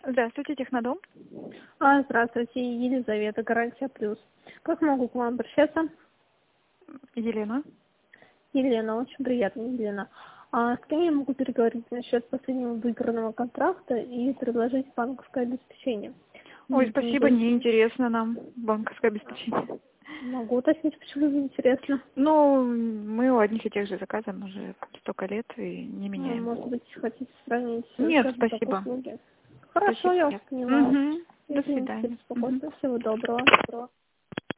Здравствуйте, Технодом. Здравствуйте, Елизавета, Гарантия Плюс. Как могу к вам обращаться? Елена. Елена, очень приятно, Елена. С кем я могу переговорить насчет последнего выигранного контракта и предложить банковское обеспечение? Ой, спасибо, неинтересно нам банковское обеспечение. Могу уточнить, почему не интересно? Ну, мы у одних и тех же заказываем уже столько лет и не меняем. Может быть, хотите сравнить, Нет, скажем так, спасибо. услуги? Хорошо, Спасибо, я вас нет. поняла. До Извините за свидания. беспокойство. Всего доброго.